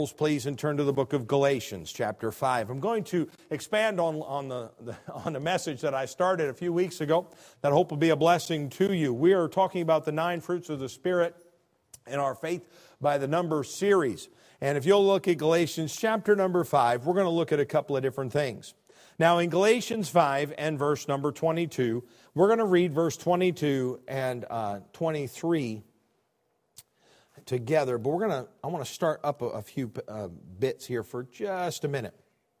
Please, and turn to the book of Galatians, chapter 5. I'm going to expand on the message that I started a few weeks ago that I hope will be a blessing to you. We are talking about the 9 fruits of the Spirit in our Faith by the Number series. And if you'll look at Galatians chapter number 5, we're going to look at a couple of different things. Now, in Galatians 5 and verse number 22, we're going to read verse 22 and 23 together, but I want to start up a few bits here for just a minute.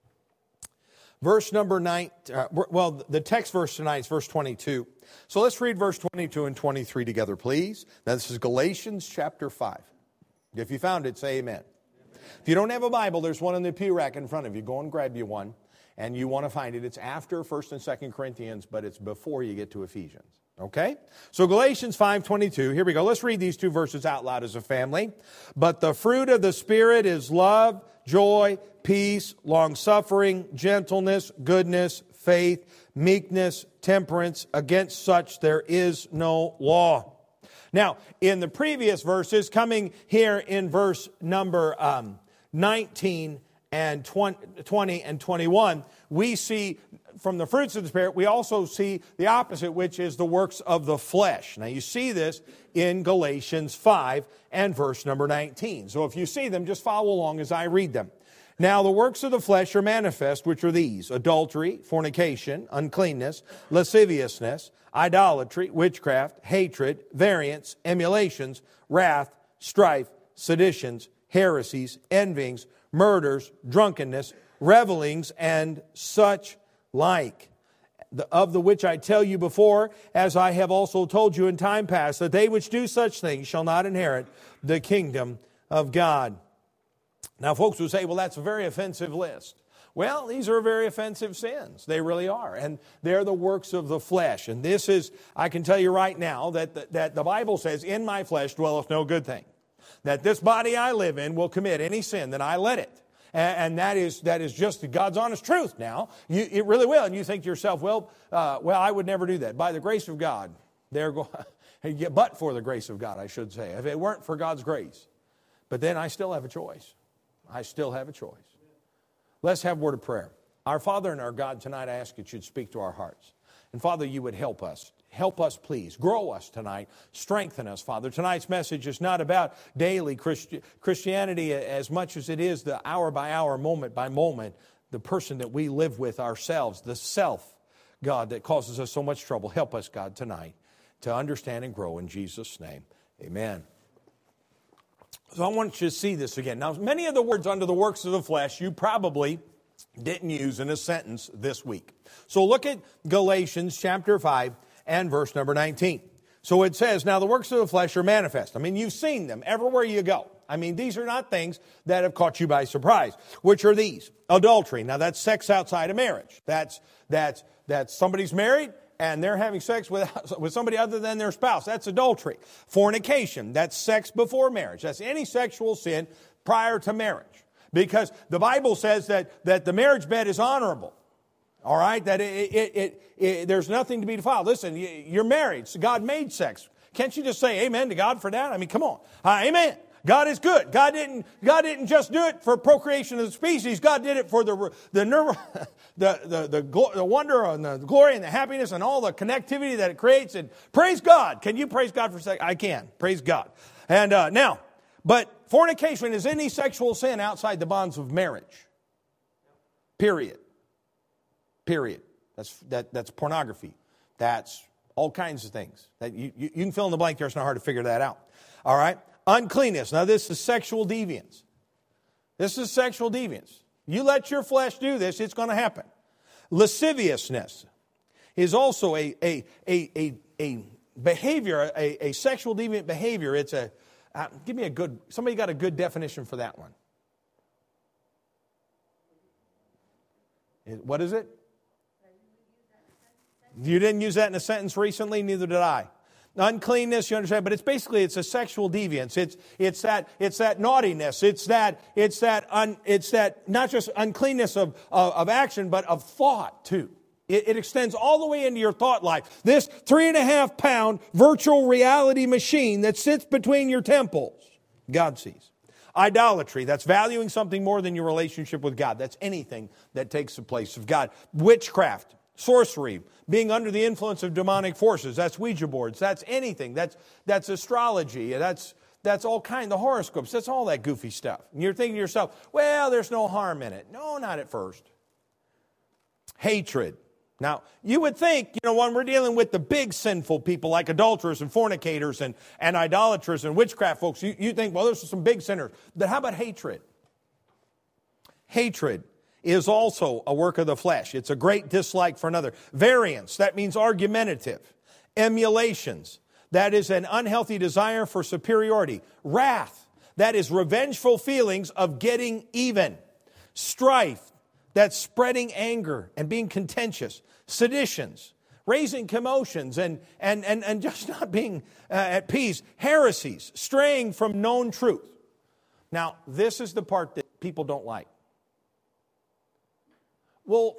Verse number 9, the text verse tonight is verse 22. So let's read verse 22 and 23 together, please. Now this is Galatians chapter 5. If you found it, say amen. If you don't have a Bible, there's one in the pew rack in front of you. Go and grab you one, and you want to find it. It's after 1st and 2nd Corinthians, but it's before you get to Ephesians. Okay? So Galatians 5:22, here we go. Let's read these 2 verses out loud as a family. But the fruit of the Spirit is love, joy, peace, long-suffering, gentleness, goodness, faith, meekness, temperance. Against such there is no law. Now, in the previous verses, coming here in verse number 19 and 20 and 21, we see from the fruits of the Spirit, we also see the opposite, which is the works of the flesh. Now, you see this in Galatians 5 and verse number 19. So if you see them, just follow along as I read them. Now, the works of the flesh are manifest, which are these: adultery, fornication, uncleanness, lasciviousness, idolatry, witchcraft, hatred, variance, emulations, wrath, strife, seditions, heresies, envyings, murders, drunkenness, revelings, and such like, of the which I tell you before, as I have also told you in time past, that they which do such things shall not inherit the kingdom of God. Now, folks will say, well, that's a very offensive list. Well, these are very offensive sins. They really are. And they're the works of the flesh. And this is, I can tell you right now, that the Bible says, in my flesh dwelleth no good thing. That this body I live in will commit any sin that I let it. And that is just God's honest truth now. It really will. And you think to yourself, well, I would never do that. By the grace of God, but for the grace of God, I should say. If it weren't for God's grace. But then I still have a choice. I still have a choice. Let's have a word of prayer. Our Father and our God, tonight I ask that you'd speak to our hearts. And Father, you would help us. Help us, please. Grow us tonight. Strengthen us, Father. Tonight's message is not about daily Christianity as much as it is the hour by hour, moment by moment, the person that we live with ourselves, the self, God, that causes us so much trouble. Help us, God, tonight to understand and grow in Jesus' name. Amen. So I want you to see this again. Now, many of the words under the works of the flesh you probably didn't use in a sentence this week. So look at Galatians chapter 5 and verse number 19. So it says, now the works of the flesh are manifest. I mean, you've seen them everywhere you go. I mean, these are not things that have caught you by surprise. Which are these? Adultery. Now that's sex outside of marriage. That's somebody's married and they're having sex with somebody other than their spouse. That's adultery. Fornication. That's sex before marriage. That's any sexual sin prior to marriage. Because the Bible says that the marriage bed is honorable. All right? That there's nothing to be defiled. Listen, you're married. So God made sex. Can't you just say amen to God for that? I mean, come on. Amen. God is good. God didn't just do it for procreation of the species. God did it for the wonder and the glory and the happiness and all the connectivity that it creates. And praise God. Can you praise God for a second? I can. Praise God. And now, but fornication is any sexual sin outside the bonds of marriage. Period. That's pornography. That's all kinds of things. That you can fill in the blank there. It's not hard to figure that out. All right? Uncleanness. Now this is sexual deviance. This is sexual deviance. You let your flesh do this, it's going to happen. Lasciviousness is also a behavior, a sexual deviant behavior. It's somebody got a good definition for that one. What is it? You didn't use that in a sentence recently, neither did I. Uncleanness, you understand, but it's a sexual deviance. It's that naughtiness. It's that not just uncleanness of action, but of thought too. It extends all the way into your thought life. This 3.5-pound virtual reality machine that sits between your temples, God sees. Idolatry, that's valuing something more than your relationship with God. That's anything that takes the place of God. Witchcraft, sorcery, being under the influence of demonic forces. That's Ouija boards. That's anything. That's astrology. That's all the horoscopes. That's all that goofy stuff. And you're thinking to yourself, well, there's no harm in it. No, not at first. Hatred. Now, you would think, when we're dealing with the big sinful people like adulterers and fornicators and idolaters and witchcraft folks, you think, well, those are some big sinners. But how about hatred? Hatred is also a work of the flesh. It's a great dislike for another. Variance, that means argumentative. Emulations, that is an unhealthy desire for superiority. Wrath, that is revengeful feelings of getting even. Strife, that's spreading anger and being contentious. Seditions, raising commotions and just not being at peace. Heresies, straying from known truth. Now, this is the part that people don't like. Well,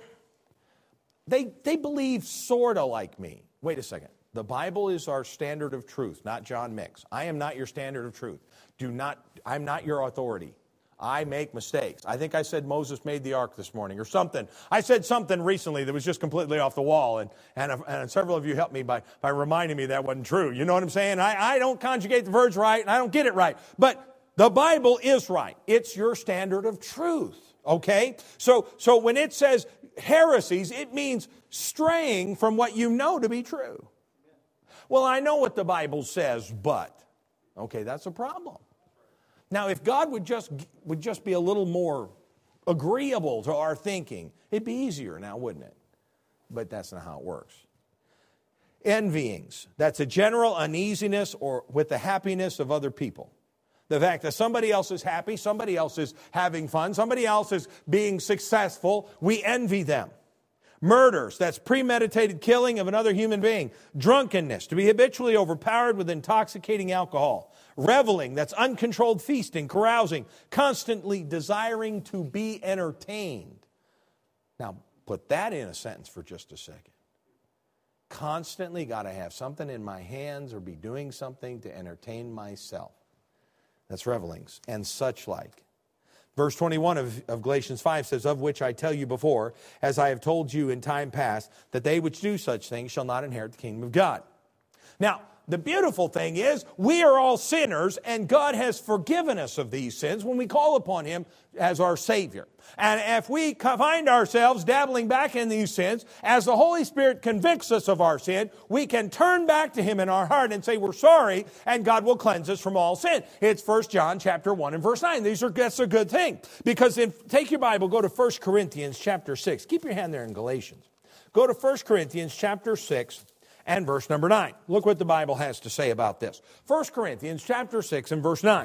they believe sort of like me. Wait a second. The Bible is our standard of truth, not John Mix. I am not your standard of truth. I'm not your authority. I make mistakes. I think I said Moses made the ark this morning or something. I said something recently that was just completely off the wall, and several of you helped me by reminding me that wasn't true. You know what I'm saying? I don't conjugate the verbs right, and I don't get it right. But the Bible is right. It's your standard of truth, okay? So when it says heresies, it means straying from what you know to be true. Well, I know what the Bible says, but. Okay, that's a problem. Now, if God would just be a little more agreeable to our thinking, it'd be easier now, wouldn't it? But that's not how it works. Envyings. That's a general uneasiness or with the happiness of other people. The fact that somebody else is happy, somebody else is having fun, somebody else is being successful, we envy them. Murders, that's premeditated killing of another human being. Drunkenness, to be habitually overpowered with intoxicating alcohol. Reveling, that's uncontrolled feasting, carousing, constantly desiring to be entertained. Now, put that in a sentence for just a second. Constantly got to have something in my hands or be doing something to entertain myself. That's revelings and such like. Verse 21 of Galatians 5 says, of which I tell you before, as I have told you in time past, that they which do such things shall not inherit the kingdom of God. Now, the beautiful thing is, we are all sinners, and God has forgiven us of these sins when we call upon Him as our Savior. And if we find ourselves dabbling back in these sins, as the Holy Spirit convicts us of our sin, we can turn back to Him in our heart and say we're sorry, and God will cleanse us from all sin. It's 1 John chapter 1 and verse 9. That's a good thing. Because take your Bible, go to 1 Corinthians chapter 6. Keep your hand there in Galatians. Go to 1 Corinthians chapter 6. And verse number 9. Look what the Bible has to say about this. 1 Corinthians chapter 6 and verse 9.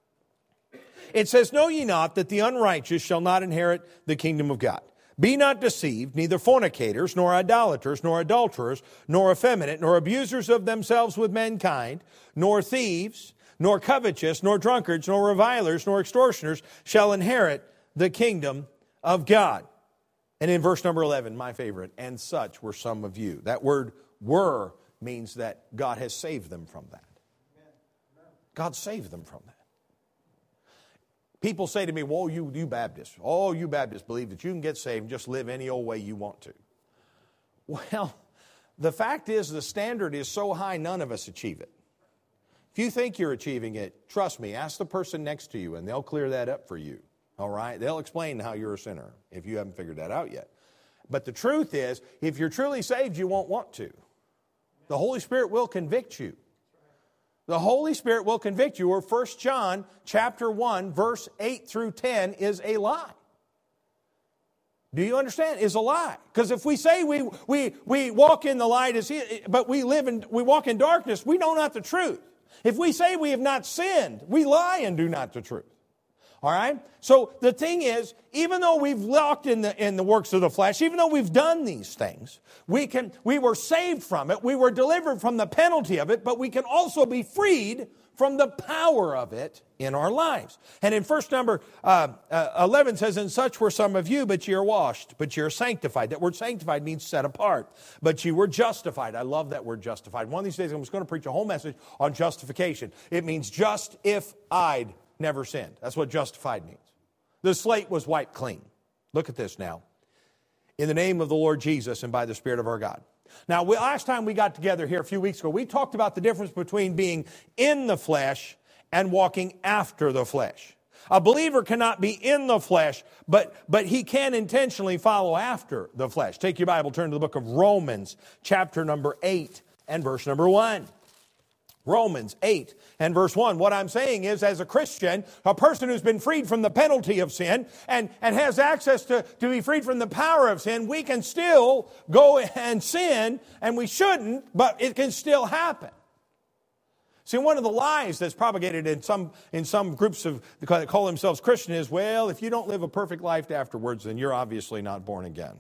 It says, know ye not that the unrighteous shall not inherit the kingdom of God? Be not deceived, neither fornicators, nor idolaters, nor adulterers, nor effeminate, nor abusers of themselves with mankind, nor thieves, nor covetous, nor drunkards, nor revilers, nor extortioners shall inherit the kingdom of God. And in verse number 11, my favorite, and such were some of you. That word were means that God has saved them from that. God saved them from that. People say to me, well, you Baptists, you Baptists believe that you can get saved and just live any old way you want to. Well, the fact is the standard is so high, none of us achieve it. If you think you're achieving it, trust me, ask the person next to you and they'll clear that up for you. All right? They'll explain how you're a sinner if you haven't figured that out yet. But the truth is, if you're truly saved, you won't want to. The Holy Spirit will convict you. The Holy Spirit will convict you, or 1 John chapter 1, verse 8 through 10 is a lie. Do you understand? Is a lie. Because if we say we walk in the light, but we walk in darkness, we know not the truth. If we say we have not sinned, we lie and do not the truth. All right? So the thing is, even though we've walked in the works of the flesh, even though we've done these things, we were saved from it, we were delivered from the penalty of it, but we can also be freed from the power of it in our lives. And in verse number 11 says, and such were some of you, but ye are washed, but ye are sanctified. That word sanctified means set apart. But ye were justified. I love that word justified. One of these days I'm just going to preach a whole message on justification. It means justified. never sinned. That's what justified means. The slate was wiped clean. Look at this now. In the name of the Lord Jesus and by the Spirit of our God. Now, last time we got together here a few weeks ago, we talked about the difference between being in the flesh and walking after the flesh. A believer cannot be in the flesh, but he can intentionally follow after the flesh. Take your Bible, turn to the book of Romans, chapter number 8 and verse number 1. Romans 8 and verse 1. What I'm saying is, as a Christian, a person who's been freed from the penalty of sin and has access to be freed from the power of sin, we can still go and sin, and we shouldn't, but it can still happen. See, one of the lies that's propagated in some groups that call themselves Christian is, well, if you don't live a perfect life afterwards, then you're obviously not born again.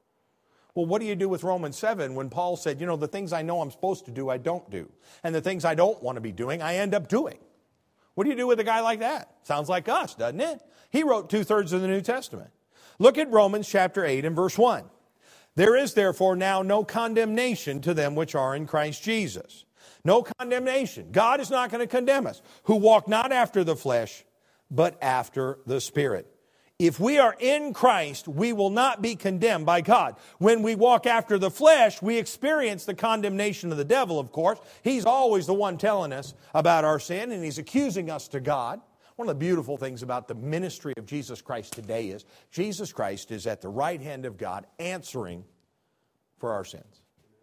Well, what do you do with Romans 7 when Paul said, the things I know I'm supposed to do, I don't do. And the things I don't want to be doing, I end up doing. What do you do with a guy like that? Sounds like us, doesn't it? He wrote 2/3 of the New Testament. Look at Romans chapter 8 and verse 1. There is therefore now no condemnation to them which are in Christ Jesus. No condemnation. God is not going to condemn us, who walk not after the flesh, but after the Spirit. If we are in Christ, we will not be condemned by God. When we walk after the flesh, we experience the condemnation of the devil, of course. He's always the one telling us about our sin, and he's accusing us to God. One of the beautiful things about the ministry of Jesus Christ today is Jesus Christ is at the right hand of God answering for our sins.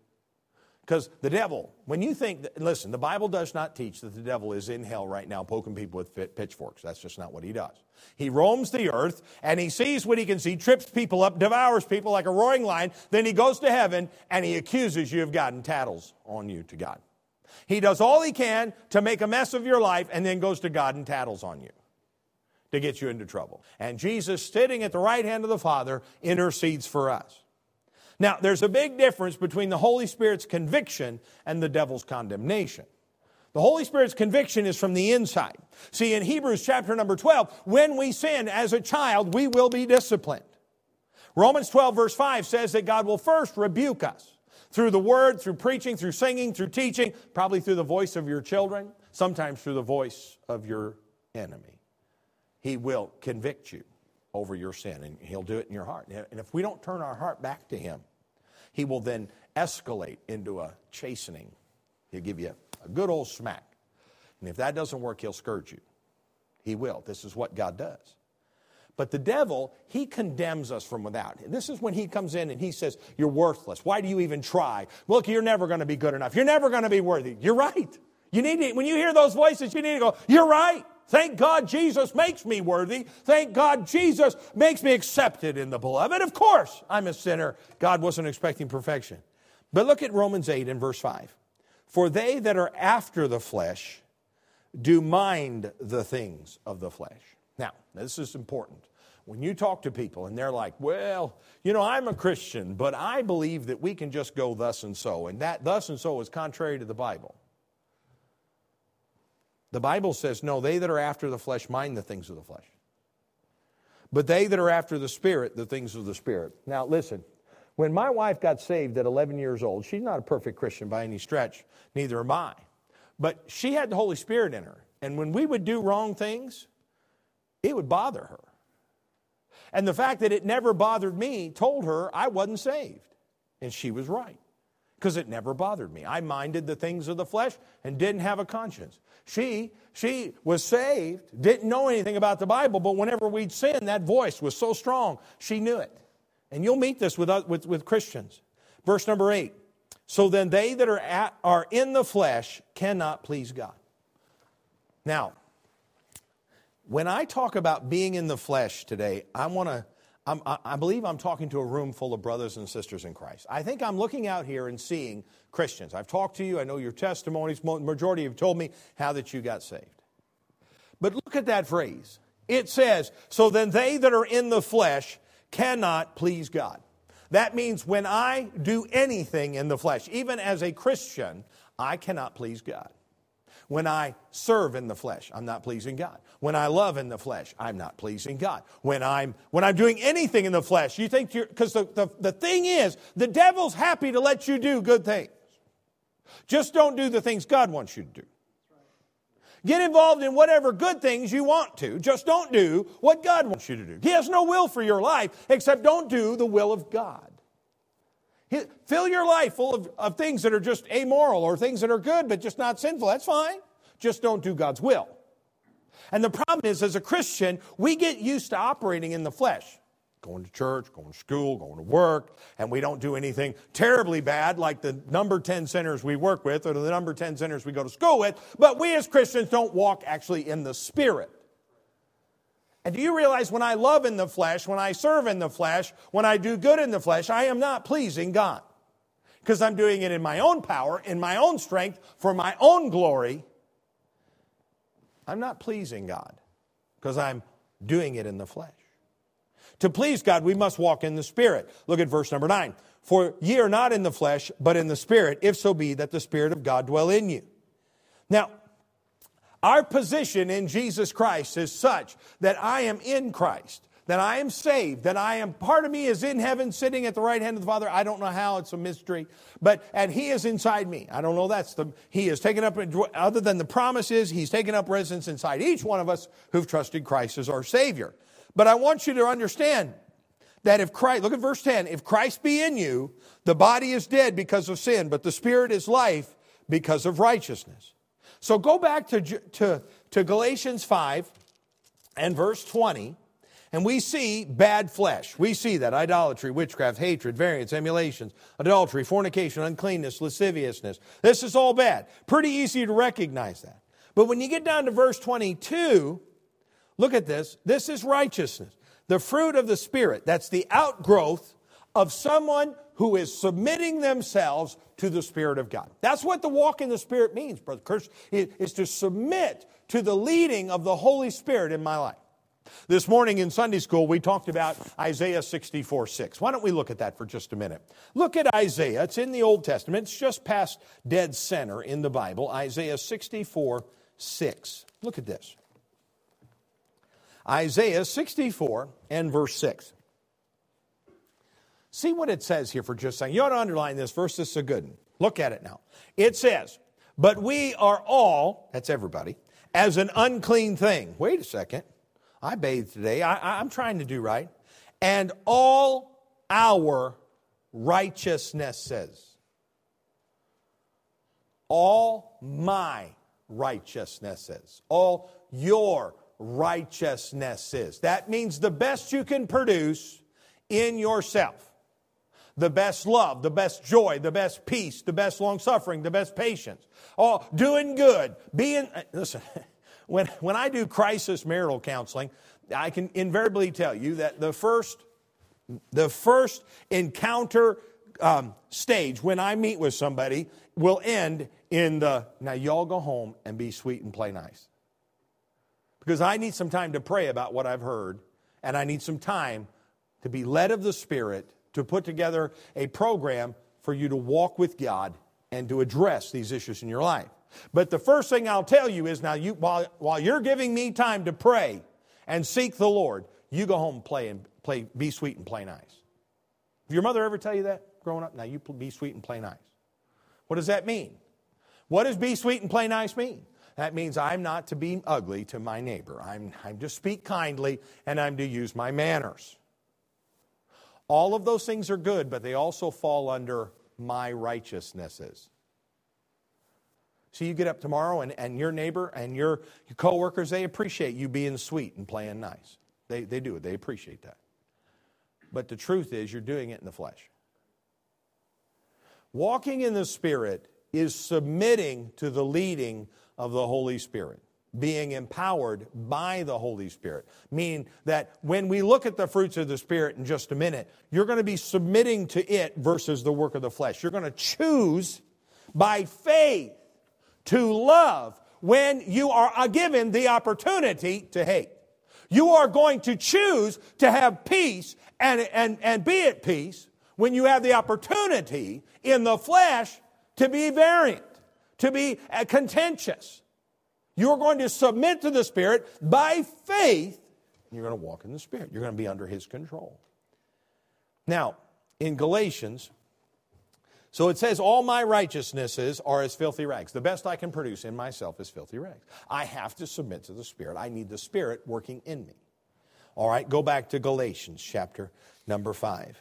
Because the devil, when you think, listen, the Bible does not teach that the devil is in hell right now poking people with pitchforks. That's just not what he does. He roams the earth and he sees what he can see, trips people up, devours people like a roaring lion. Then he goes to heaven and he accuses you of God and tattles on you to God. He does all he can to make a mess of your life and then goes to God and tattles on you to get you into trouble. And Jesus, sitting at the right hand of the Father, intercedes for us. Now, there's a big difference between the Holy Spirit's conviction and the devil's condemnation. The Holy Spirit's conviction is from the inside. See, in Hebrews chapter number 12, when we sin as a child, we will be disciplined. Romans 12 verse 5 says that God will first rebuke us through the word, through preaching, through singing, through teaching, probably through the voice of your children, sometimes through the voice of your enemy. He will convict you over your sin, and he'll do it in your heart. And if we don't turn our heart back to him, he will then escalate into a chastening. He'll give you a good old smack. And if that doesn't work, he'll scourge you. He will. This is what God does. But the devil, he condemns us from without. And this is when he comes in and he says, you're worthless. Why do you even try? Look, you're never going to be good enough. You're never going to be worthy. You're right. You need to, when you hear those voices, you need to go, you're right. Thank God Jesus makes me worthy. Thank God Jesus makes me accepted in the beloved. Of course, I'm a sinner. God wasn't expecting perfection. But look at Romans 8 and verse 5. For they that are after the flesh do mind the things of the flesh. Now, this is important. When you talk to people and they're like, well, I'm a Christian, but I believe that we can just go thus and so. And that thus and so is contrary to the Bible. The Bible says, no, they that are after the flesh mind the things of the flesh. But they that are after the Spirit, the things of the Spirit. Now, listen, when my wife got saved at 11 years old, she's not a perfect Christian by any stretch, neither am I. But she had the Holy Spirit in her. And when we would do wrong things, it would bother her. And the fact that it never bothered me told her I wasn't saved. And she was right. Because it never bothered me. I minded the things of the flesh and didn't have a conscience. She was saved, didn't know anything about the Bible, but whenever we'd sin, that voice was so strong, she knew it. And you'll meet this with Christians. Verse number 8. So then they that are in the flesh cannot please God. Now, when I talk about being in the flesh today, I believe I'm talking to a room full of brothers and sisters in Christ. I think I'm looking out here and seeing Christians. I've talked to you. I know your testimonies. Majority have told me how that you got saved. But look at that phrase. It says, so then they that are in the flesh cannot please God. That means when I do anything in the flesh, even as a Christian, I cannot please God. When I serve in the flesh, I'm not pleasing God. When I love in the flesh, I'm not pleasing God. When I'm doing anything in the flesh, you think because the thing is, the devil's happy to let you do good things. Just don't do the things God wants you to do. Get involved in whatever good things you want to. Just don't do what God wants you to do. He has no will for your life, except don't do the will of God. Fill your life full of things that are just amoral or things that are good but just not sinful. That's fine. Just don't do God's will. And the problem is, as a Christian, we get used to operating in the flesh. Going to church, going to school, going to work, and we don't do anything terribly bad like the number 10 sinners we work with or the number 10 sinners we go to school with, but we as Christians don't walk actually in the Spirit. And do you realize when I love in the flesh, when I serve in the flesh, when I do good in the flesh, I am not pleasing God? Because I'm doing it in my own power, in my own strength, for my own glory. I'm not pleasing God because I'm doing it in the flesh. To please God, we must walk in the Spirit. Look at verse number 9. For ye are not in the flesh, but in the Spirit, if so be that the Spirit of God dwell in you. Now, our position in Jesus Christ is such that I am in Christ, that I am saved, that I am, part of me is in heaven sitting at the right hand of the Father. I don't know how, it's a mystery, and He is inside me. I don't know, He has taken up, other than the promises, He's taken up residence inside each one of us who've trusted Christ as our Savior. But I want you to understand that if Christ, look at verse 10, if Christ be in you, the body is dead because of sin, but the Spirit is life because of righteousness. So go back to Galatians 5 and verse 20, and we see bad flesh. We see that idolatry, witchcraft, hatred, variance, emulations, adultery, fornication, uncleanness, lasciviousness. This is all bad. Pretty easy to recognize that. But when you get down to verse 22, look at this. This is righteousness. The fruit of the Spirit. That's the outgrowth of someone who is submitting themselves to the Spirit of God. That's what the walk in the Spirit means, Brother Kirsch, is to submit to the leading of the Holy Spirit in my life. This morning in Sunday school, we talked about Isaiah 64:6. Why don't we look at that for just a minute? Look at Isaiah. It's in the Old Testament. It's just past dead center in the Bible. Isaiah 64:6. Look at this. Isaiah 64 and verse 6. See what it says here for just a second. You ought to underline this verse. This is a good one. Look at it now. It says, but we are all, that's everybody, as an unclean thing. Wait a second. I bathed today. I'm trying to do right. And all our righteousnesses. All my righteousnesses. All your righteousnesses. That means the best you can produce in yourself. The best love, the best joy, the best peace, the best long-suffering, the best patience. Oh, doing good. Listen, when I do crisis marital counseling, I can invariably tell you that the first encounter stage when I meet with somebody will end in now y'all go home and be sweet and play nice. Because I need some time to pray about what I've heard, and I need some time to be led of the Spirit to put together a program for you to walk with God and to address these issues in your life. But the first thing I'll tell you is now, while you're giving me time to pray and seek the Lord, you go home and play, be sweet and play nice. Did your mother ever tell you that growing up? Now you be sweet and play nice. What does that mean? What does be sweet and play nice mean? That means I'm not to be ugly to my neighbor. I'm to speak kindly, and I'm to use my manners. All of those things are good, but they also fall under my righteousnesses. So you get up tomorrow, and your neighbor and your coworkers, they appreciate you being sweet and playing nice. They do it. They appreciate that. But the truth is, you're doing it in the flesh. Walking in the Spirit is submitting to the leading of the Holy Spirit, being empowered by the Holy Spirit. Meaning that when we look at the fruits of the Spirit in just a minute, you're going to be submitting to it versus the work of the flesh. You're going to choose by faith to love when you are given the opportunity to hate. You are going to choose to have peace and be at peace when you have the opportunity in the flesh to be variant, to be contentious. You're going to submit to the Spirit by faith, and you're going to walk in the Spirit. You're going to be under His control. Now, in Galatians So it says, all my righteousnesses are as filthy rags. The best I can produce in myself is filthy rags. I have to submit to the Spirit. I need the Spirit working in me. All right, go back to Galatians chapter number 5.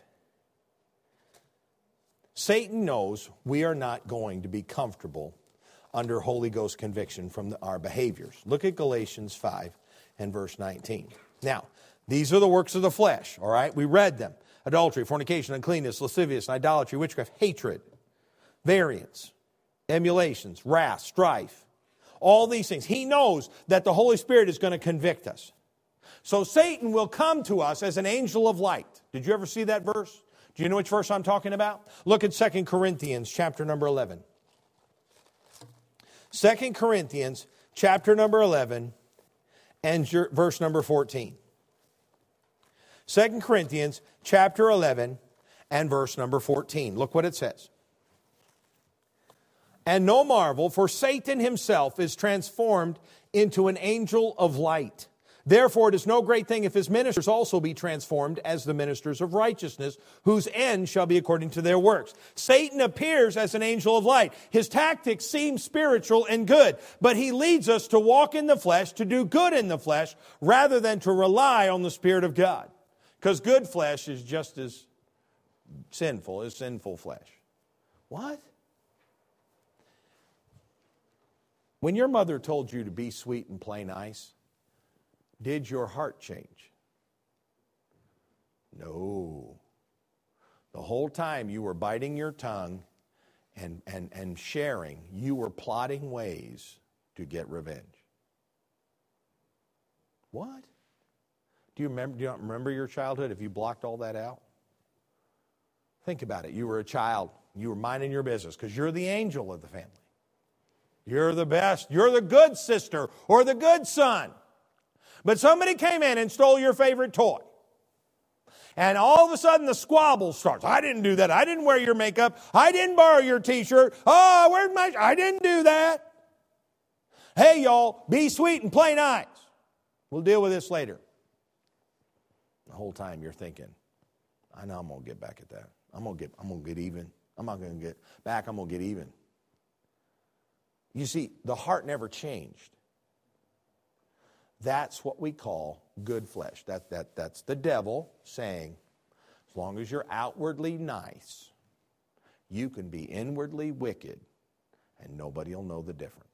Satan knows we are not going to be comfortable under Holy Ghost conviction from our behaviors. Look at Galatians 5 and verse 19. Now, these are the works of the flesh, all right? We read them. Adultery, fornication, uncleanness, lasciviousness, idolatry, witchcraft, hatred, variance, emulations, wrath, strife. All these things. He knows that the Holy Spirit is going to convict us. So Satan will come to us as an angel of light. Did you ever see that verse? Do you know which verse I'm talking about? Look at 2 Corinthians chapter number 11. 2 Corinthians chapter number 11 and verse number 14. 2 Corinthians chapter 11 and verse number 14. Look what it says. And no marvel, for Satan himself is transformed into an angel of light. Therefore it is no great thing if his ministers also be transformed as the ministers of righteousness, whose end shall be according to their works. Satan appears as an angel of light. His tactics seem spiritual and good, but he leads us to walk in the flesh, to do good in the flesh, rather than to rely on the Spirit of God. Because good flesh is just as sinful as sinful flesh. What? When your mother told you to be sweet and play nice, did your heart change? No. The whole time you were biting your tongue and sharing, you were plotting ways to get revenge. What? Do you not remember your childhood if you blocked all that out? Think about it. You were a child. You were minding your business because you're the angel of the family. You're the best. You're the good sister or the good son. But somebody came in and stole your favorite toy. And all of a sudden the squabble starts. I didn't do that. I didn't wear your makeup. I didn't borrow your t-shirt. Oh, where's my... I didn't do that. Hey, y'all, be sweet and play nice. We'll deal with this later. The whole time you're thinking, I know I'm going to get back at that. I'm going to get even. I'm not going to get back. I'm going to get even. You see, the heart never changed. That's what we call good flesh. That's the devil saying, as long as you're outwardly nice, you can be inwardly wicked, and nobody will know the difference.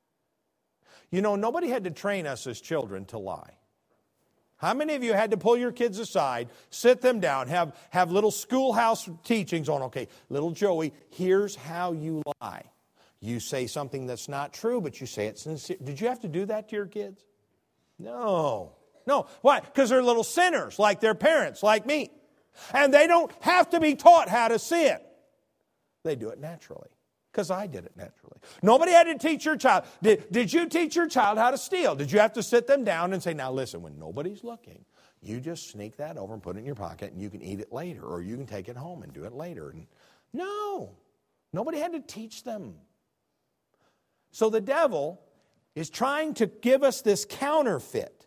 You know, nobody had to train us as children to lie. How many of you had to pull your kids aside, sit them down, have little schoolhouse teachings on, okay, little Joey, here's how you lie. You say something that's not true, but you say it sincere. Did you have to do that to your kids? No. Why? Because they're little sinners like their parents, like me. And they don't have to be taught how to sin. They do it naturally. Because I did it naturally. Nobody had to teach your child. Did you teach your child how to steal? Did you have to sit them down and say, now listen, when nobody's looking, you just sneak that over and put it in your pocket and you can eat it later, or you can take it home and do it later. And no. Nobody had to teach them. So the devil is trying to give us this counterfeit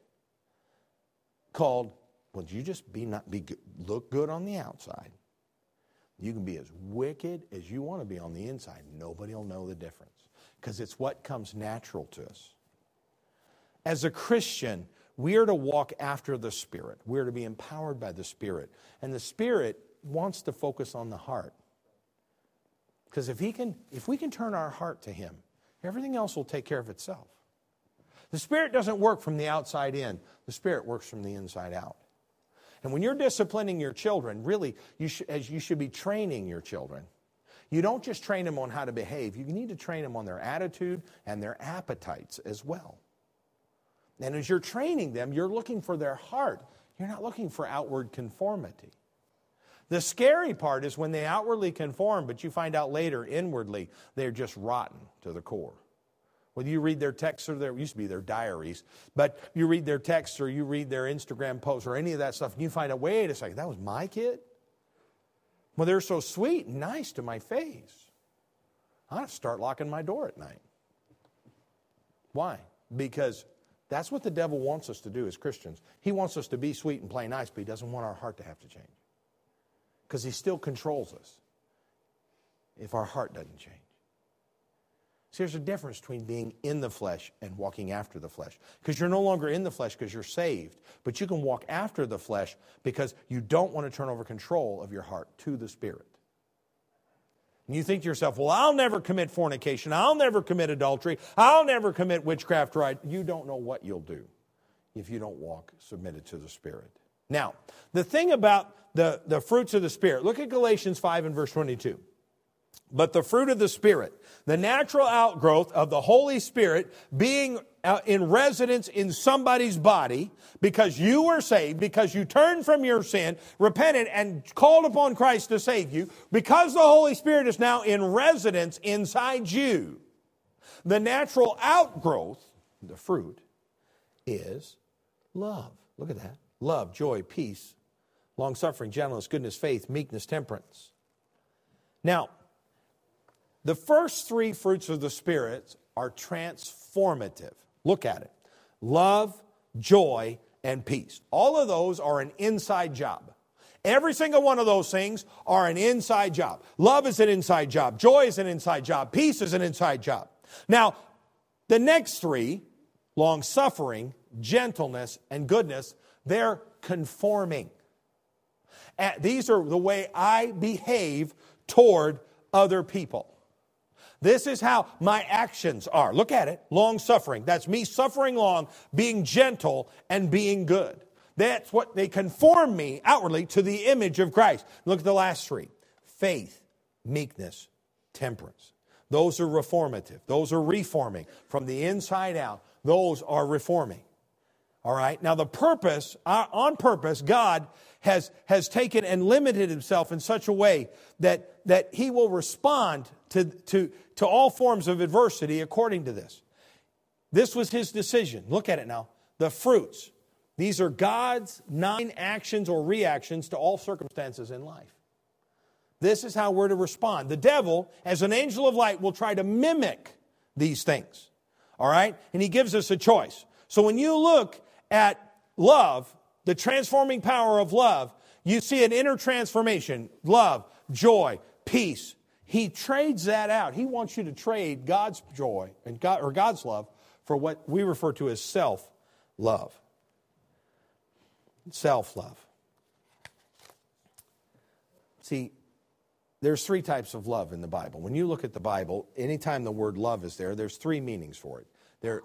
called, well, you just look good on the outside. You can be as wicked as you want to be on the inside. Nobody will know the difference because it's what comes natural to us. As a Christian, we are to walk after the Spirit. We are to be empowered by the Spirit. And the Spirit wants to focus on the heart. Because if we can turn our heart to Him, everything else will take care of itself. The Spirit doesn't work from the outside in. The Spirit works from the inside out. And when you're disciplining your children, really, you should be training your children. You don't just train them on how to behave. You need to train them on their attitude and their appetites as well. And as you're training them, you're looking for their heart. You're not looking for outward conformity. The scary part is when they outwardly conform, but you find out later, inwardly, they're just rotten to the core. Whether you read their texts or it used to be their diaries, but you read their texts or you read their Instagram posts or any of that stuff, and you find out, wait a second, that was my kid? Well, they're so sweet and nice to my face. I have to start locking my door at night. Why? Because that's what the devil wants us to do as Christians. He wants us to be sweet and play nice, but he doesn't want our heart to have to change. Because he still controls us. if our heart doesn't change. See, there's a difference between being in the flesh and walking after the flesh. Because you're no longer in the flesh because you're saved. But you can walk after the flesh because you don't want to turn over control of your heart to the Spirit. And you think to yourself, well, I'll never commit fornication. I'll never commit adultery. I'll never commit witchcraft. Right? You don't know what you'll do if you don't walk submitted to the Spirit. Now, the thing about the fruits of the Spirit, look at Galatians 5 and verse 22. But the fruit of the Spirit, the natural outgrowth of the Holy Spirit being in residence in somebody's body because you were saved, because you turned from your sin, repented, and called upon Christ to save you, because the Holy Spirit is now in residence inside you. The natural outgrowth, the fruit, is love. Look at that. Love, joy, peace, long-suffering, gentleness, goodness, faith, meekness, temperance. Now, the first three fruits of the Spirit are transformative. Look at it. Love, joy, and peace. All of those are an inside job. Every single one of those things are an inside job. Love is an inside job. Joy is an inside job. Peace is an inside job. Now, the next three, long-suffering, gentleness, and goodness, they're conforming. These are the way I behave toward other people. This is how my actions are. Look at it. Long-suffering. That's me suffering long, being gentle, and being good. That's what they conform me outwardly to the image of Christ. Look at the last three. Faith, meekness, temperance. Those are reformative. Those are reforming. From the inside out, those are reforming. All right? Now the purpose, on purpose, God has taken and limited himself in such a way that he will respond to all forms of adversity according to this. This was his decision. Look at it now. The fruits. These are God's 9 actions or reactions to all circumstances in life. This is how we're to respond. The devil, as an angel of light, will try to mimic these things. All right? And he gives us a choice. So when you look at love, the transforming power of love, you see an inner transformation. Love, joy, peace. He trades that out. He wants you to trade God's joy and God's love for what we refer to as self-love. Self-love. See, there's 3 types of love in the Bible. When you look at the Bible, anytime the word love is there, there's 3 meanings for it.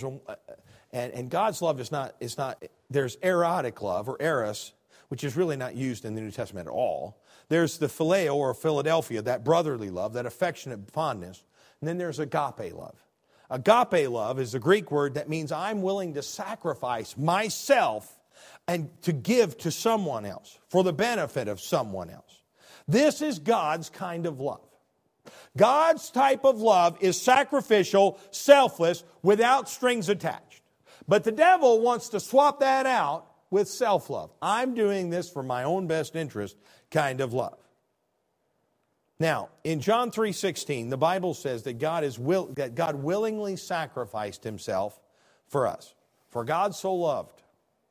And God's love is not, there's erotic love, or eros, which is really not used in the New Testament at all. There's the phileo, or Philadelphia, that brotherly love, that affectionate fondness. And then there's agape love. Agape love is the Greek word that means I'm willing to sacrifice myself and to give to someone else for the benefit of someone else. This is God's kind of love. God's type of love is sacrificial, selfless, without strings attached. But the devil wants to swap that out with self-love. I'm doing this for my own best interest kind of love. Now, in John 3:16, the Bible says that God willingly sacrificed himself for us. For God so loved,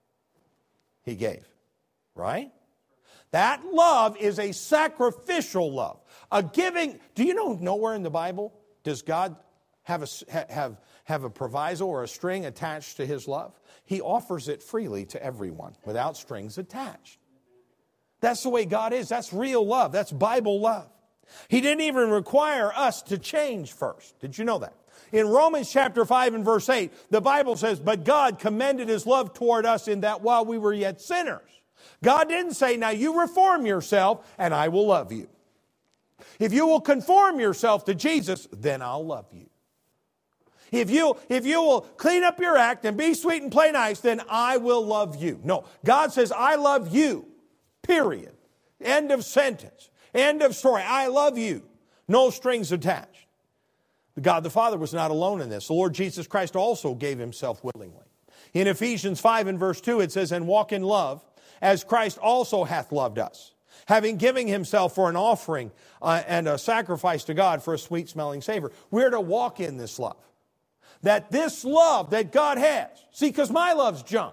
he gave. Right? That love is a sacrificial love. A giving. Do you know nowhere in the Bible does God have a proviso or a string attached to his love? He offers it freely to everyone without strings attached. That's the way God is. That's real love. That's Bible love. He didn't even require us to change first. Did you know that? In Romans chapter 5 and verse 8, the Bible says, but God commended his love toward us in that while we were yet sinners. God didn't say, now you reform yourself and I will love you. If you will conform yourself to Jesus, then I'll love you. If you will clean up your act and be sweet and play nice, then I will love you. No, God says, I love you. Period. End of sentence. End of story. I love you. No strings attached. God the Father was not alone in this. The Lord Jesus Christ also gave himself willingly. In Ephesians 5 and verse 2 it says, and walk in love, as Christ also hath loved us, having given himself for an offering and a sacrifice to God for a sweet-smelling savor. We're to walk in this love. That this love that God has, see, because my love's junk.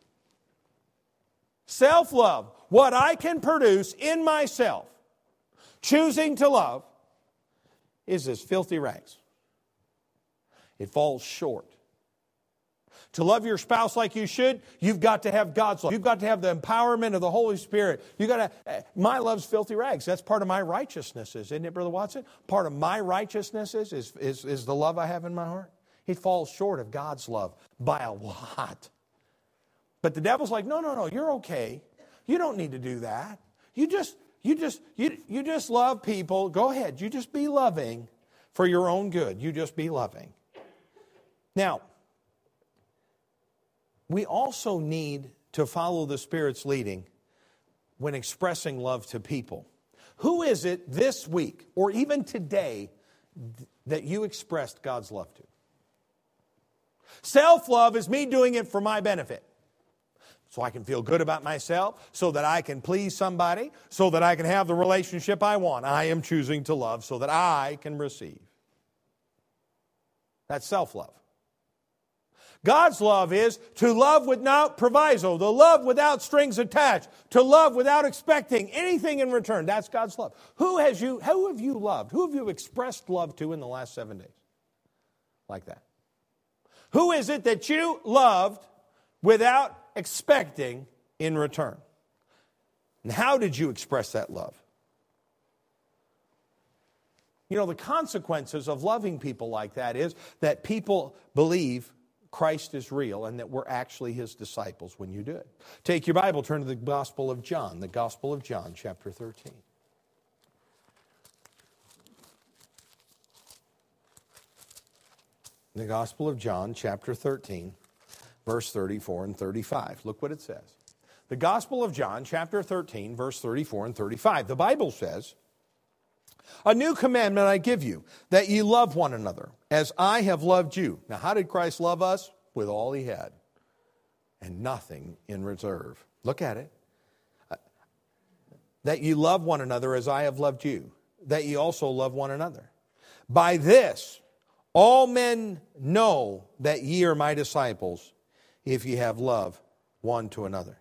Self-love, what I can produce in myself choosing to love, is as filthy rags. It falls short. To love your spouse like you should, you've got to have God's love. You've got to have the empowerment of the Holy Spirit. My love's filthy rags. That's part of my righteousness, isn't it, Brother Watson? Part of my righteousness is the love I have in my heart. It falls short of God's love by a lot. But the devil's like, no, you're okay. You don't need to do that. You just love people. Go ahead. You just be loving for your own good. You just be loving. Now, we also need to follow the Spirit's leading when expressing love to people. Who is it this week or even today that you expressed God's love to? Self-love is me doing it for my benefit. So I can feel good about myself, so that I can please somebody, so that I can have the relationship I want. I am choosing to love so that I can receive. That's self-love. God's love is to love without proviso, to love without strings attached, to love without expecting anything in return. That's God's love. Who have you loved? Who have you expressed love to in the last 7 days? Like that. Who is it that you loved without expecting in return? And how did you express that love? You know, the consequences of loving people like that is that people believe Christ is real and that we're actually His disciples when you do it. Take your Bible, turn to the Gospel of John, chapter 13. The Gospel of John, chapter 13, verse 34 and 35. Look what it says. The Gospel of John, chapter 13, verse 34 and 35. The Bible says, "A new commandment I give you, that ye love one another, as I have loved you." Now, how did Christ love us? With all He had, and nothing in reserve. Look at it. "That ye love one another as I have loved you, that ye also love one another. By this all men know that ye are my disciples, if ye have love one to another."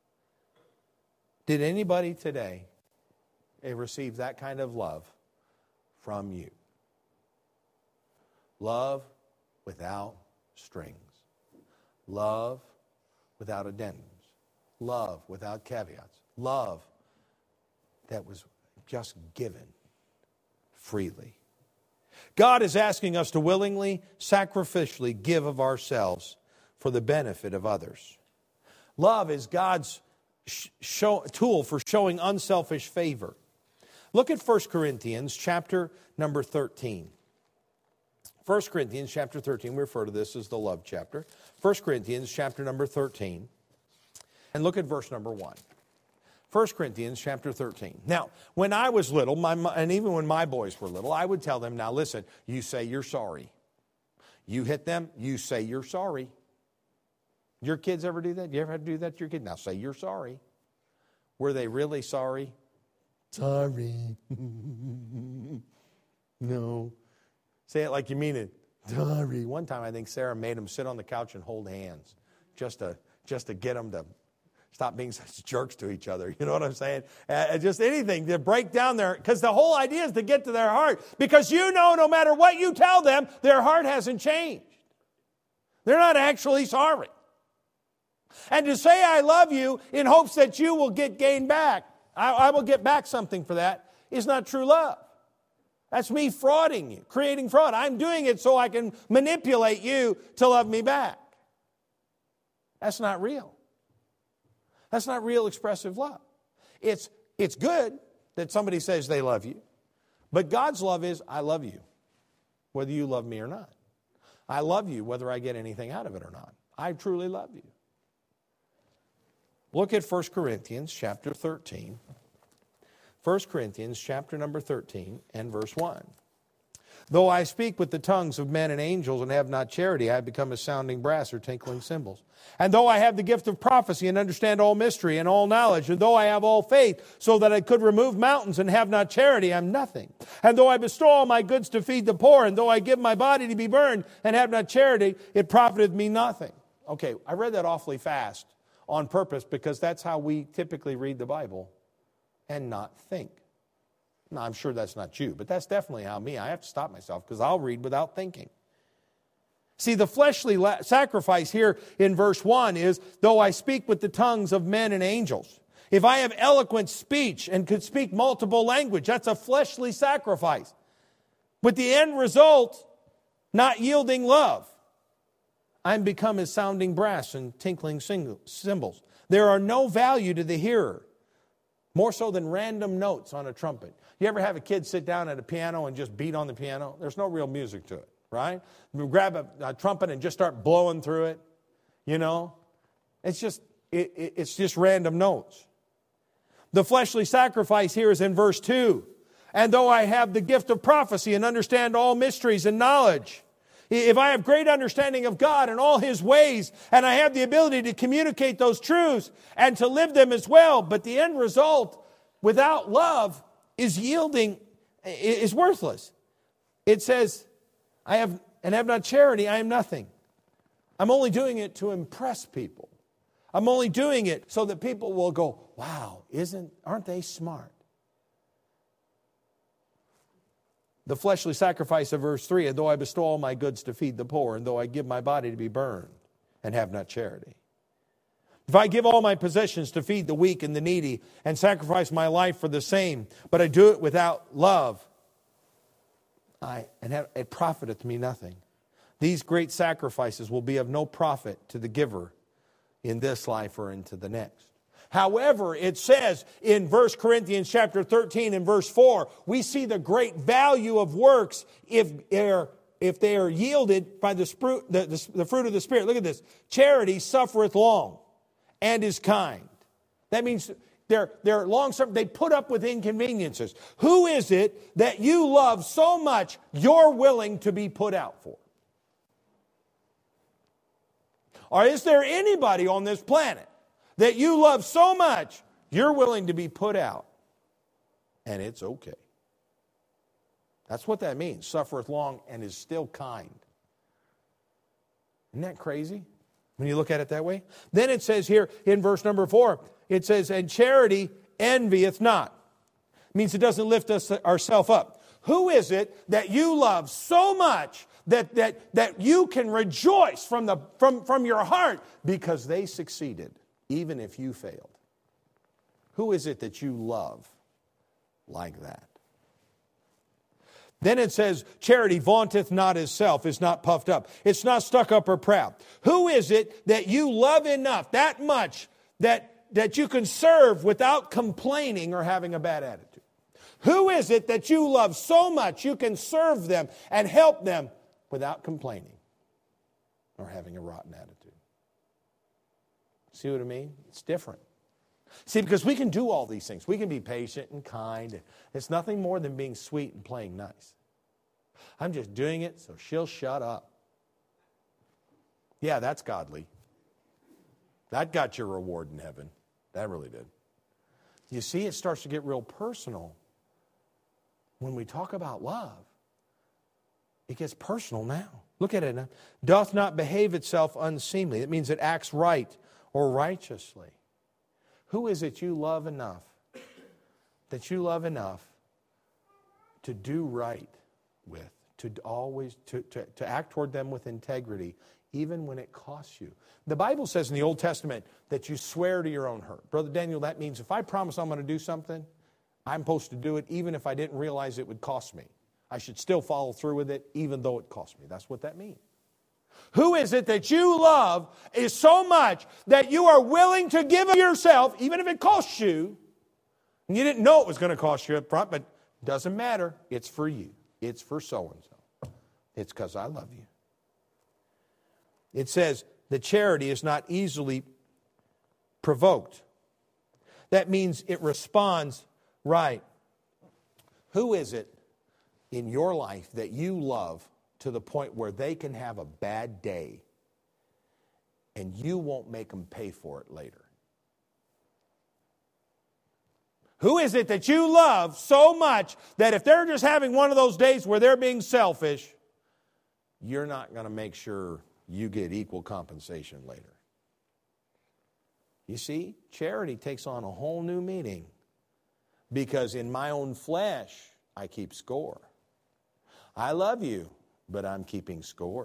Did anybody today receive that kind of love from you? Love without strings. Love without addendums. Love without caveats. Love that was just given freely. God is asking us to willingly, sacrificially give of ourselves for the benefit of others. Love is God's tool for showing unselfish favor. Look at 1 Corinthians chapter number 13. 1 Corinthians chapter 13, we refer to this as the love chapter. 1 Corinthians chapter number 13. And look at verse number 1. 1 Corinthians chapter 13. Now, when I was little, and even when my boys were little, I would tell them, now listen, you say you're sorry. You hit them, you say you're sorry. Your kids ever do that? You ever have to do that to your kid? Now say you're sorry. Were they really sorry? Sorry. No. Say it like you mean it. Sorry. One time I think Sarah made them sit on the couch and hold hands just to get them to stop being such jerks to each other. You know what I'm saying? Just anything to break down their, because the whole idea is to get to their heart. Because you know, no matter what you tell them, their heart hasn't changed. They're not actually sorry. And to say I love you in hopes that you will get gained back, I will get back something for that, is not true love. That's me frauding you, creating fraud. I'm doing it so I can manipulate you to love me back. That's not real. That's not real expressive love. It's good that somebody says they love you, but God's love is, I love you, whether you love me or not. I love you whether I get anything out of it or not. I truly love you. Look at 1 Corinthians chapter 13. 1 Corinthians chapter number 13 and verse 1. "Though I speak with the tongues of men and angels and have not charity, I have become a sounding brass or tinkling cymbals. And though I have the gift of prophecy and understand all mystery and all knowledge, and though I have all faith so that I could remove mountains and have not charity, I am nothing. And though I bestow all my goods to feed the poor, and though I give my body to be burned and have not charity, it profiteth me nothing." Okay, I read that awfully fast on purpose because that's how we typically read the Bible and not think. Now, I'm sure that's not you, but that's definitely how I have to stop myself because I'll read without thinking. See, the fleshly sacrifice here in verse 1 is, though I speak with the tongues of men and angels. If I have eloquent speech and could speak multiple language, that's a fleshly sacrifice. With the end result, not yielding love. I'm become as sounding brass and tinkling cymbals. There are no value to the hearer, more so than random notes on a trumpet. You ever have a kid sit down at a piano and just beat on the piano? There's no real music to it, right? You grab a trumpet and just start blowing through it, you know? It's just random notes. The fleshly sacrifice here is in verse 2. And though I have the gift of prophecy and understand all mysteries and knowledge, if I have great understanding of God and all His ways, and I have the ability to communicate those truths and to live them as well, but the end result without love is worthless. It says, I have not charity, I am nothing. I'm only doing it to impress people. I'm only doing it so that people will go, wow, aren't they smart? The fleshly sacrifice of verse 3, and though I bestow all my goods to feed the poor, and though I give my body to be burned, and have not charity. If I give all my possessions to feed the weak and the needy, and sacrifice my life for the same, but I do it without love, it profiteth me nothing. These great sacrifices will be of no profit to the giver in this life or into the next. However, it says in 1 Corinthians chapter 13 and verse 4, we see the great value of works if they are yielded by the fruit of the Spirit. Look at this. Charity suffereth long and is kind. That means they're long-suffering. They put up with inconveniences. Who is it that you love so much you're willing to be put out for? Or is there anybody on this planet that you love so much, you're willing to be put out, and it's okay? That's what that means. Suffereth long and is still kind. Isn't that crazy when you look at it that way? Then it says here in verse number 4, it says, and charity envieth not. It means it doesn't lift ourselves up. Who is it that you love so much that you can rejoice from your heart because they succeeded, even if you failed? Who is it that you love like that? Then it says, charity vaunteth not itself, is not puffed up. It's not stuck up or proud. Who is it that you love enough, that much, that you can serve without complaining or having a bad attitude? Who is it that you love so much you can serve them and help them without complaining or having a rotten attitude? See what I mean? It's different. See, because we can do all these things. We can be patient and kind. It's nothing more than being sweet and playing nice. I'm just doing it so she'll shut up. Yeah, that's godly. That got your reward in heaven. That really did. You see, it starts to get real personal. When we talk about love, it gets personal now. Look at it now. Doth not behave itself unseemly. It means it acts right or righteously. Who is it you love enough, that you love enough to do right with, to act toward them with integrity, even when it costs you? The Bible says in the Old Testament that you swear to your own hurt. Brother Daniel, that means if I promise I'm going to do something, I'm supposed to do it even if I didn't realize it would cost me. I should still follow through with it even though it cost me. That's what that means. Who is it that you love is so much that you are willing to give of yourself, even if it costs you, and you didn't know it was going to cost you up front, but it doesn't matter. It's for you. It's for so-and-so. It's because I love you. It says that charity is not easily provoked. That means it responds right. Who is it in your life that you love to the point where they can have a bad day and you won't make them pay for it later? Who is it that you love so much that if they're just having one of those days where they're being selfish, you're not going to make sure you get equal compensation later? You see, charity takes on a whole new meaning Because in my own flesh, I keep score. I love you, but I'm keeping score.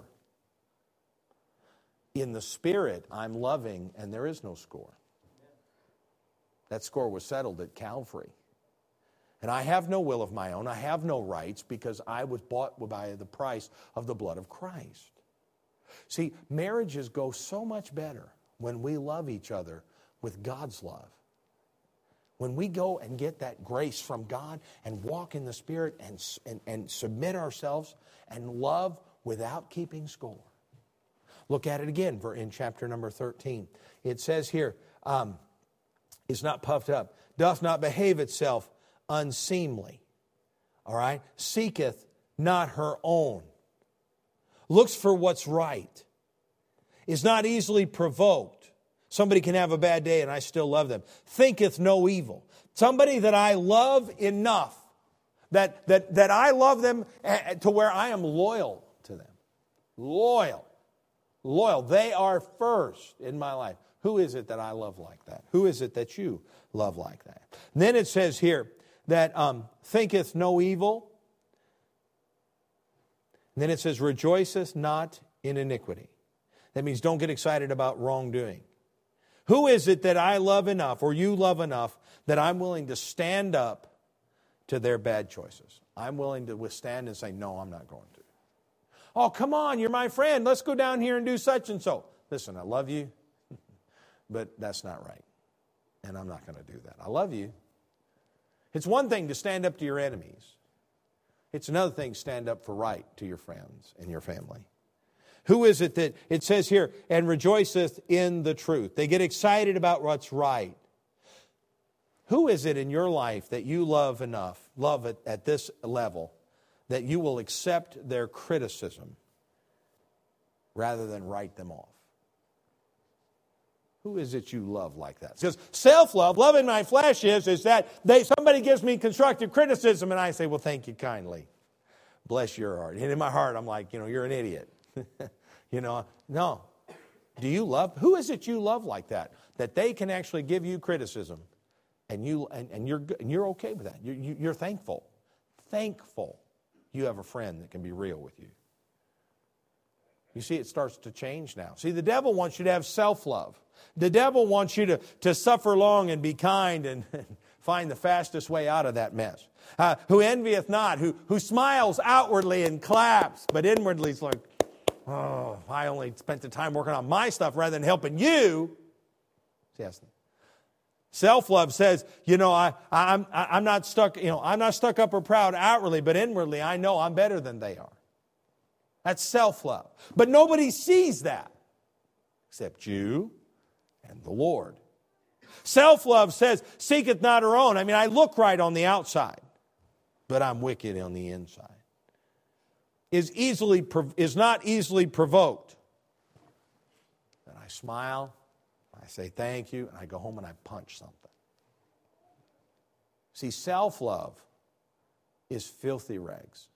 In the Spirit, I'm loving, and there is no score. That score was settled at Calvary. And I have no will of my own. I have no rights because I was bought by the price of the blood of Christ. See, marriages go so much better when we love each other with God's love. When we go and get that grace from God and walk in the Spirit and submit ourselves and love without keeping score. Look at it again in chapter number 13. It says here, is not puffed up, doth not behave itself unseemly. All right? Seeketh not her own. Looks for what's right. Is not easily provoked. Somebody can have a bad day and I still love them. Thinketh no evil. Somebody that I love enough that I love them to where I am loyal to them. Loyal. They are first in my life. Who is it that I love like that? Who is it that you love like that? And then it says here that thinketh no evil. And then it says rejoiceth not in iniquity. That means don't get excited about wrongdoing. Who is it that I love enough or you love enough that I'm willing to stand up to their bad choices? I'm willing to withstand and say, no, I'm not going to. Oh, come on, you're my friend. Let's go down here and do such and so. Listen, I love you, but that's not right. And I'm not going to do that. I love you. It's one thing to stand up to your enemies. It's another thing to stand up for right to your friends and your family. Who is it that it says here, and rejoiceth in the truth? They get excited about what's right. Who is it in your life that you love enough, love it at this level, that you will accept their criticism rather than write them off? Who is it you love like that? Because self-love, loving my flesh is that somebody gives me constructive criticism and I say, well, thank you kindly. Bless your heart. And in my heart, I'm like, you're an idiot. No. Do you love? Who is it you love like that? That they can actually give you criticism and you're okay with that. You're thankful. Thankful you have a friend that can be real with you. You see, it starts to change now. See, the devil wants you to have self-love. The devil wants you to suffer long and be kind and find the fastest way out of that mess. Who envieth not, who smiles outwardly and claps, but inwardly is like, oh, I only spent the time working on my stuff rather than helping you. Yes. Self-love says, I'm not stuck, I'm not stuck up or proud outwardly, but inwardly I know I'm better than they are. That's self-love. But nobody sees that except you and the Lord. Self-love says, seeketh not her own. I look right on the outside, but I'm wicked on the inside. Is not easily provoked. And I smile, I say thank you, and I go home and I punch something. See, self-love is filthy rags.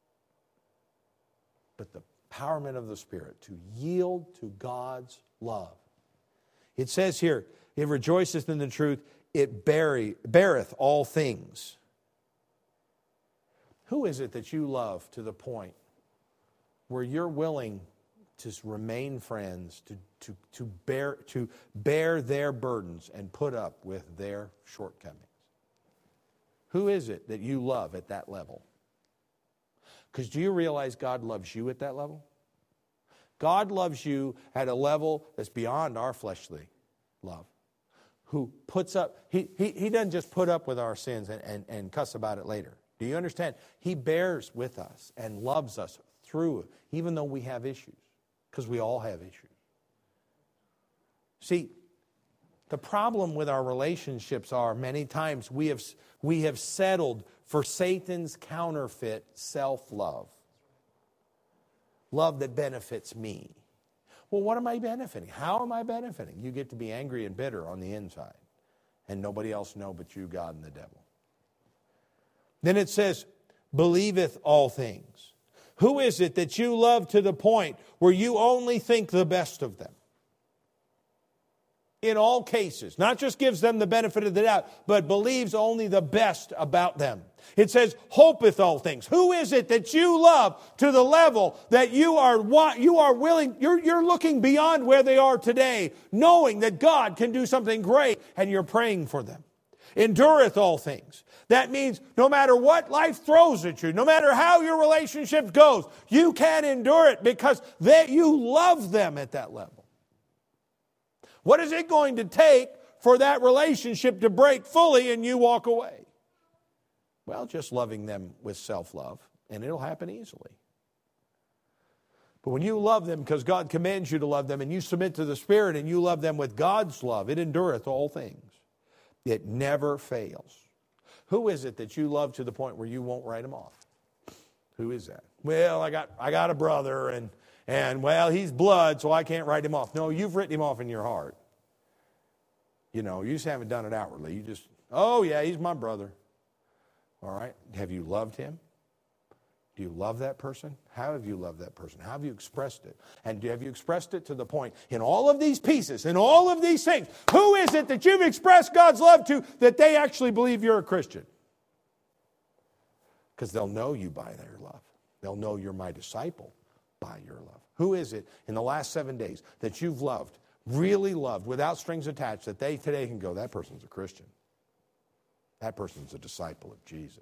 But the empowerment of the Spirit to yield to God's love. It says here, it rejoiceth in the truth, it beareth all things. Who is it that you love to the point where you're willing to remain friends, to bear their burdens and put up with their shortcomings? Who is it that you love at that level? Because do you realize God loves you at that level? God loves you at a level that's beyond our fleshly love. Who puts up, he doesn't just put up with our sins and cuss about it later. Do you understand? He bears with us and loves us through it, even though we have issues. Because we all have issues. See, the problem with our relationships are many times we have settled for Satan's counterfeit self-love. Love that benefits me. Well, what am I benefiting? How am I benefiting? You get to be angry and bitter on the inside. And nobody else know but you, God, and the devil. Then it says, believeth all things. Who is it that you love to the point where you only think the best of them? in all cases. Not just gives them the benefit of the doubt, but believes only the best about them. It says, hopeth all things. Who is it that you love to the level that you are willing, you're looking beyond where they are today, knowing that God can do something great, and you're praying for them? Endureth all things. That means no matter what life throws at you, no matter how your relationship goes, you can endure it because you love them at that level. What is it going to take for that relationship to break fully and you walk away? Well, just loving them with self-love, and it'll happen easily. But when you love them because God commands you to love them, and you submit to the Spirit and you love them with God's love, it endureth all things. It never fails. Who is it that you love to the point where you won't write them off? Who is that? Well, I got a brother, and well, he's blood, so I can't write him off. No, you've written him off in your heart. You just haven't done it outwardly. You just, oh yeah, he's my brother. All right. Have you loved him? Do you love that person? How have you loved that person? How have you expressed it? And have you expressed it to the point, in all of these pieces, in all of these things, who is it that you've expressed God's love to that they actually believe you're a Christian? Because they'll know you by their love. They'll know you're my disciple by your love. Who is it in the last 7 days that you've loved, really loved, without strings attached, that they today can go, that person's a Christian. That person's a disciple of Jesus.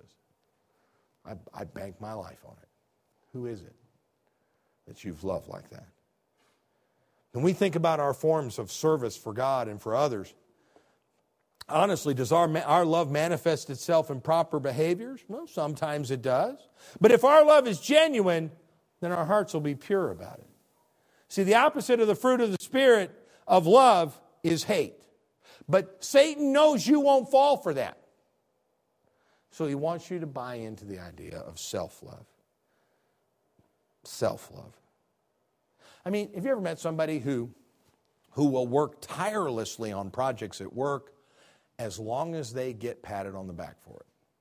I bank my life on it. Who is it that you've loved like that? When we think about our forms of service for God and for others, honestly, does our love manifest itself in proper behaviors? Well, sometimes it does. But if our love is genuine, then our hearts will be pure about it. See, the opposite of the fruit of the Spirit of love is hate. But Satan knows you won't fall for that. So he wants you to buy into the idea of self-love. Self-love. I mean, have you ever met somebody who will work tirelessly on projects at work as long as they get patted on the back for it?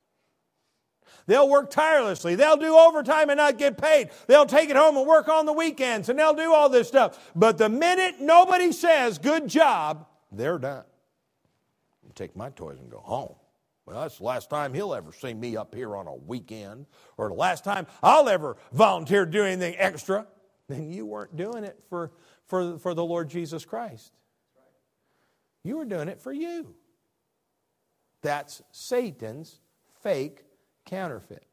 They'll work tirelessly. They'll do overtime and not get paid. They'll take it home and work on the weekends, and they'll do all this stuff. But the minute nobody says, good job, they're done. I'll take my toys and go home. Well, that's the last time he'll ever see me up here on a weekend, or the last time I'll ever volunteer to do anything extra. Then you weren't doing it for the Lord Jesus Christ. You were doing it for you. That's Satan's fake counterfeit.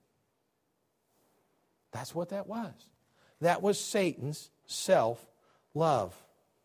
That's what that was. That was Satan's self-love.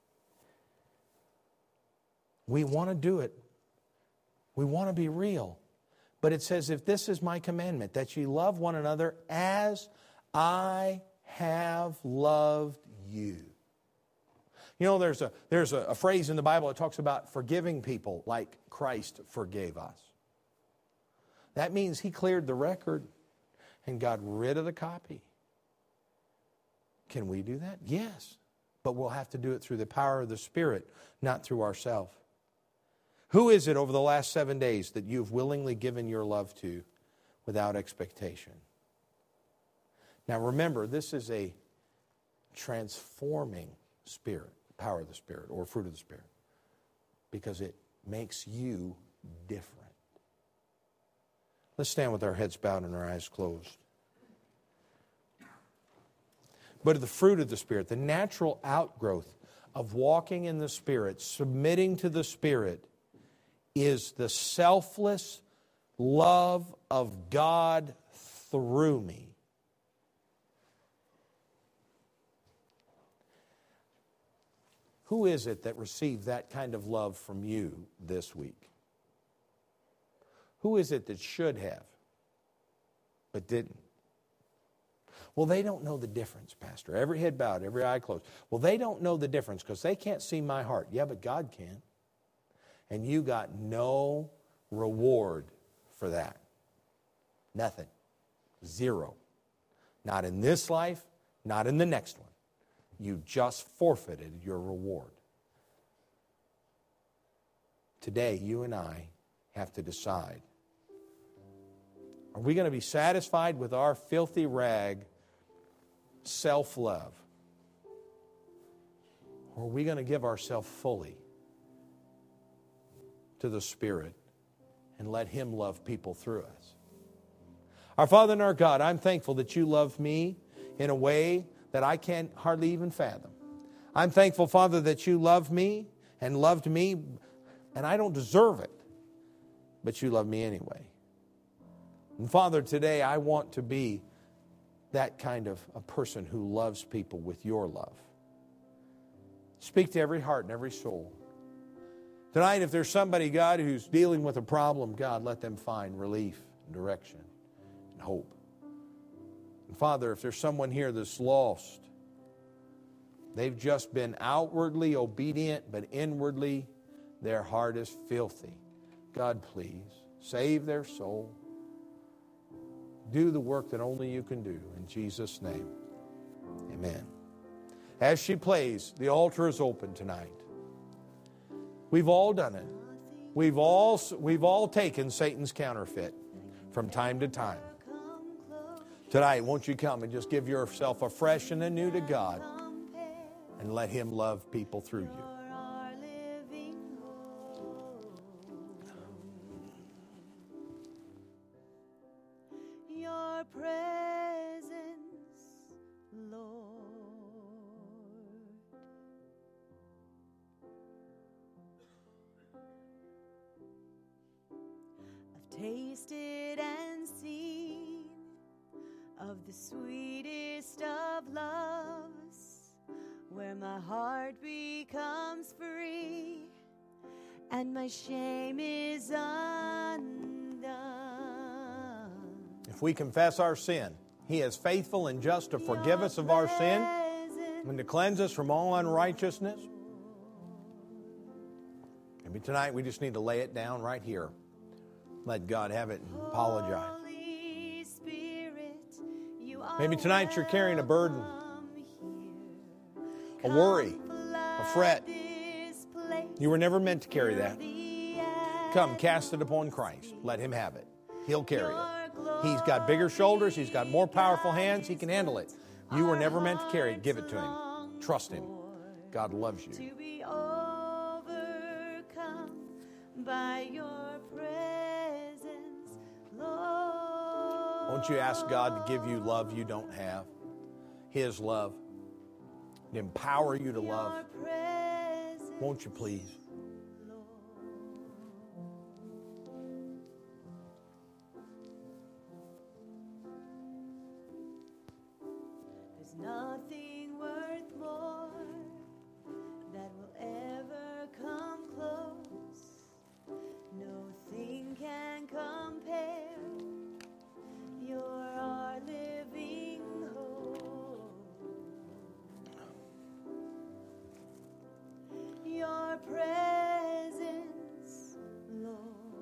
We want to do it. We want to be real. But it says, if this is my commandment, that ye love one another as I have loved you. You know, there's a phrase in the Bible that talks about forgiving people like Christ forgave us. That means he cleared the record and got rid of the copy. Can we do that? Yes. But we'll have to do it through the power of the Spirit, not through ourselves. Who is it over the last 7 days that you've willingly given your love to without expectation? Now remember, this is a transforming spirit, power of the Spirit, or fruit of the Spirit, because it makes you different. Let's stand with our heads bowed and our eyes closed. But the fruit of the Spirit, the natural outgrowth of walking in the Spirit, submitting to the Spirit, is the selfless love of God through me. Who is it that received that kind of love from you this week? Who is it that should have, but didn't? Well, they don't know the difference, Pastor. Every head bowed, every eye closed. Well, they don't know the difference because they can't see my heart. Yeah, but God can. And you got no reward for that. Nothing. Zero. Not in this life, not in the next one. You just forfeited your reward. Today, you and I have to decide. Are we going to be satisfied with our filthy rag, self-love? Or are we going to give ourselves fully to the Spirit and let Him love people through us. Our Father and our God, I'm thankful that You love me in a way that I can't hardly even fathom. I'm thankful, Father, that You love me and loved me, and I don't deserve it, but You love me anyway. And Father, today I want to be that kind of a person who loves people with Your love. Speak to every heart and every soul. Tonight, if there's somebody, God, who's dealing with a problem, God, let them find relief and direction and hope. And Father, if there's someone here that's lost, they've just been outwardly obedient, but inwardly their heart is filthy. God, please, save their soul. Do the work that only You can do. In Jesus' name, amen. As she plays, the altar is open tonight. We've all done it. We've all taken Satan's counterfeit from time to time. Tonight, won't you come and just give yourself afresh and anew to God and let Him love people through you. Your presence, Lord. I've tasted and seen of the sweetest of loves, where my heart becomes free and my shame is undone. If we confess our sin, He is faithful and just to forgive us of our sin and to cleanse us from all unrighteousness. Maybe tonight we just need to lay it down right here. Let God have it and apologize. Maybe tonight you're carrying a burden, a worry, a fret. You were never meant to carry that. Come, cast it upon Christ. Let Him have it. He'll carry it. He's got bigger shoulders. He's got more powerful hands. He can handle it. You were never meant to carry it. Give it to Him. Trust Him. God loves you. To be overcome by Your presence, Lord. Won't you ask God to give you love you don't have? His love. To empower you to love. Won't you please? There's nothing worth more that will ever come close. No thing can compare. You're our living hope. Your presence, Lord.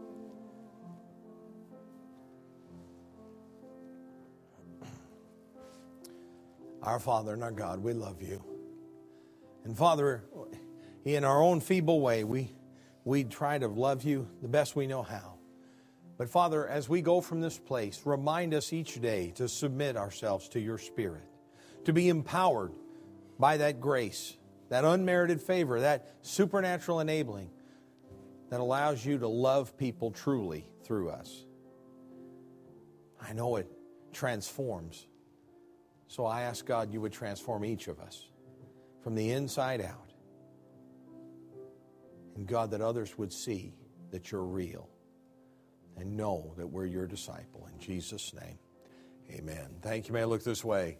Our Father and our God, we love You. And Father, in our own feeble way, we try to love You the best we know how. But Father, as we go from this place, remind us each day to submit ourselves to Your Spirit, to be empowered by that grace, that unmerited favor, that supernatural enabling that allows You to love people truly through us. I know it transforms. So I ask God You would transform each of us from the inside out. And God, that others would see that You're real and know that we're Your disciple. In Jesus' name, amen. Thank you. May I look this way?